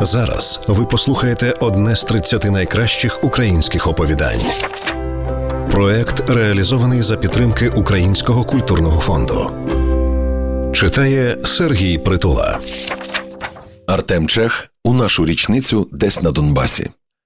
Зараз ви послухаєте одне з 30 найкращих українських оповідань. Проект реалізований за підтримки Українського культурного фонду. Читає Сергій Притула. Артем Чех у нашу річницю десь на Донбасі.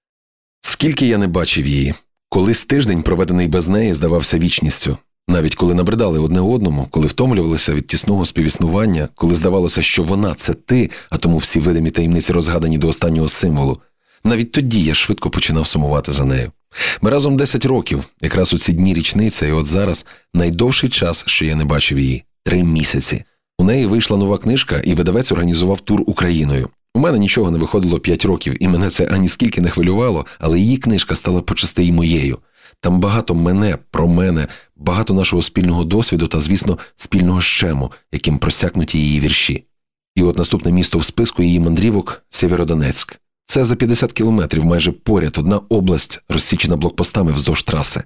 Скільки я не бачив її. Колись тиждень, проведений без неї, здавався вічністю. Навіть коли набридали одне одному, коли втомлювалися від тісного співіснування, коли здавалося, що вона – це ти, а тому всі видимі таємниці розгадані до останнього символу. Навіть тоді я швидко починав сумувати за нею. Ми разом 10 років, якраз у ці дні річниця, і от зараз найдовший час, що я не бачив її – 3 місяці. У неї вийшла нова книжка, і видавець організував тур Україною. У мене нічого не виходило 5 років, і мене це аніскільки не хвилювало, але її книжка стала почасти і моєю. Там багато мене, про мене, багато нашого спільного досвіду та, звісно, спільного щему, яким просякнуті її вірші. І от наступне місто в списку її мандрівок – Сєвєродонецьк. Це за 50 кілометрів, майже поряд, одна область, розсічена блокпостами вздовж траси.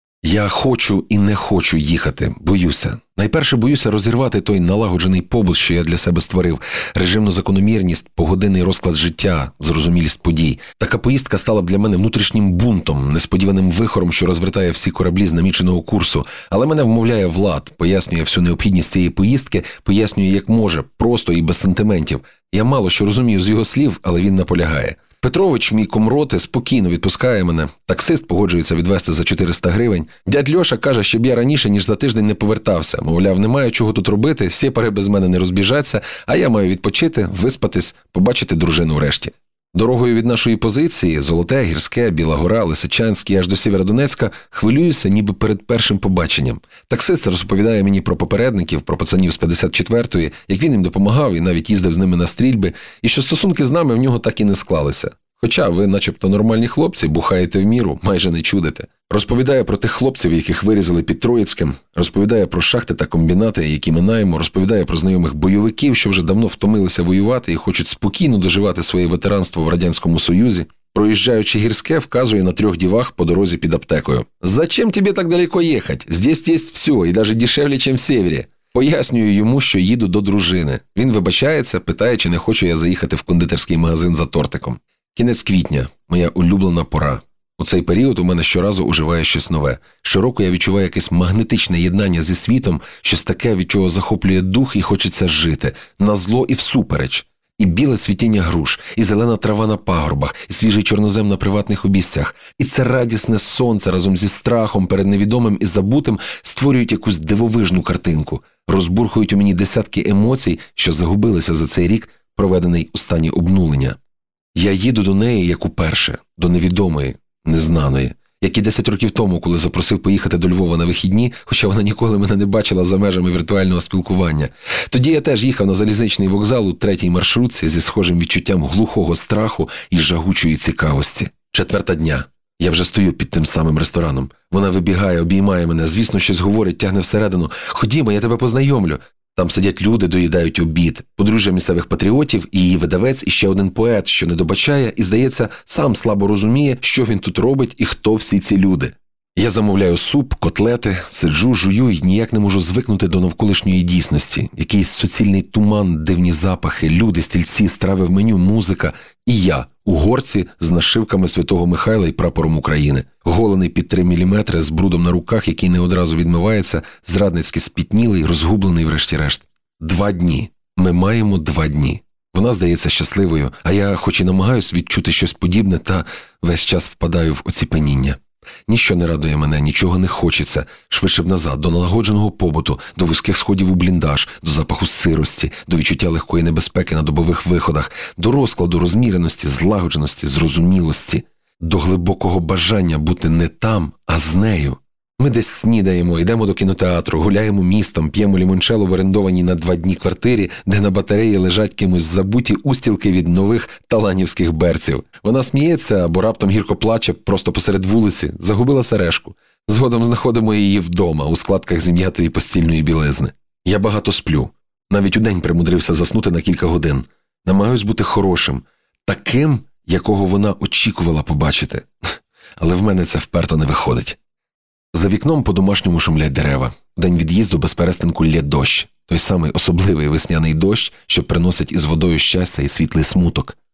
Я хочу і не хочу їхати, боюся. Найперше боюся розірвати той налагоджений побут, що я для себе створив, режимну закономірність, погодинний розклад життя, зрозумілість подій. Така поїздка стала б для мене внутрішнім бунтом, несподіваним вихором, що розвертає всі кораблі з наміченого курсу. Але мене вмовляє Влад, пояснює всю необхідність цієї поїздки, пояснює як може, просто і без сантиментів. Я мало що розумію з його слів, але він наполягає. Петрович, мій комроти, спокійно відпускає мене. Таксист погоджується відвезти за 400 гривень. Дядь Льоша каже, щоб я раніше, ніж за тиждень не повертався. Мовляв, немає чого тут робити, сєпари без мене не розбіжаться, а я маю відпочити, виспатись, побачити дружину врешті. Дорогою від нашої позиції – Золоте, Гірське, Біла Гора, Лисичанське, аж до Сєвєродонецька – хвилююся ніби перед першим побаченням. Таксист розповідає мені про попередників, про пацанів з 54-ї, як він їм допомагав і навіть їздив з ними на стрільби, і що стосунки з нами в нього так і не склалися. Хоча ви, начебто нормальні хлопці, бухаєте в міру, майже не чудите. Розповідає про тих хлопців, яких вирізали під Троїцьким, розповідає про шахти та комбінати, які минаємо, розповідає про знайомих бойовиків, що вже давно втомилися воювати і хочуть спокійно доживати своє ветеранство в Радянському Союзі. Проїжджаючи Гірське, вказує на 3 дівах по дорозі під аптекою. «Зачем тебе так далеко їхати? Здесь есть все, і навіть дешевле, ніж в Сєвєрі». Пояснюю йому, що їду до дружини. Він вибачається, питає, чи не хочу я заїхати в кондитерський магазин за тортиком. Кінець квітня – моя улюблена пора. У цей період у мене щоразу оживає щось нове. Щороку я відчуваю якесь магнетичне єднання зі світом, щось таке, від чого захоплює дух і хочеться жити. Назло і всупереч. І біле цвітіння груш, і зелена трава на пагорбах, і свіжий чорнозем на приватних обійстях. І це радісне сонце разом зі страхом перед невідомим і забутим створюють якусь дивовижну картинку. Розбурхують у мені десятки емоцій, що загубилися за цей рік, проведений у стані обнулення. Я їду до неї, як уперше, до невідомої, незнаної, як і 10 років тому, коли запросив поїхати до Львова на вихідні, хоча вона ніколи мене не бачила за межами віртуального спілкування. Тоді я теж їхав на залізничний вокзал у 3-й маршрутці зі схожим відчуттям глухого страху і жагучої цікавості. 4 дня. Я вже стою під тим самим рестораном. Вона вибігає, обіймає мене, звісно, щось говорить, тягне всередину. «Ходімо, я тебе познайомлю». Там сидять люди, доїдають обід, подружжя місцевих патріотів і її видавець, і ще один поет, що не добачає і, здається, сам слабо розуміє, що він тут робить і хто всі ці люди. Я замовляю суп, котлети, сиджу, жую і ніяк не можу звикнути до навколишньої дійсності. Якийсь суцільний туман, дивні запахи, люди, стільці, страви в меню, музика. І я, у горці з нашивками Святого Михайла і прапором України. Голений під 3 міліметри, з брудом на руках, який не одразу відмивається, зрадницьки спітнілий, розгублений врешті-решт. 2 дні. Ми маємо 2 дні. Вона здається щасливою, а я, хоч і намагаюсь відчути щось подібне, та весь час впадаю в оціпеніння. Ніщо не радує мене, нічого не хочеться. Швидше б назад, до налагодженого побуту, до вузьких сходів у бліндаж, до запаху сирості, до відчуття легкої небезпеки на добових виходах, до розкладу розміреності, злагодженості, зрозумілості, до глибокого бажання бути не там, а з нею. Ми десь снідаємо, йдемо до кінотеатру, гуляємо містом, п'ємо лімончелло в орендованій на 2 дні квартирі, де на батареї лежать кимось забуті устілки від нових таланівських берців. Вона сміється або раптом гірко плаче просто посеред вулиці, загубила сережку. Згодом знаходимо її вдома, у складках зім'ятої постільної білизни. Я багато сплю. Навіть удень примудрився заснути на кілька годин. Намагаюсь бути хорошим, таким, якого вона очікувала побачити. Але в мене це вперто не виходить. За вікном по-домашньому шумлять дерева. В день від'їзду без перестанку лє дощ. Той самий особливий весняний дощ, що приносить із водою щастя і світлий смуток.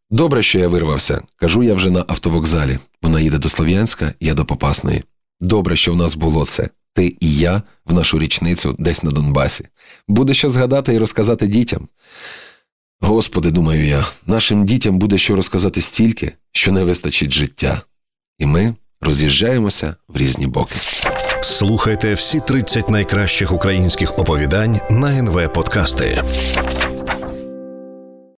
Добре, що я вирвався. Кажу я вже на автовокзалі. Вона їде до Слов'янська, я до Попасної. Добре, що в нас було це. Ти і я в нашу річницю десь на Донбасі. Буде що згадати і розказати дітям. Господи, думаю я, нашим дітям буде що розказати стільки, що не вистачить життя. І ми роз'їжджаємося в різні боки. Слухайте всі 30 найкращих українських оповідань на НВ Подкасти.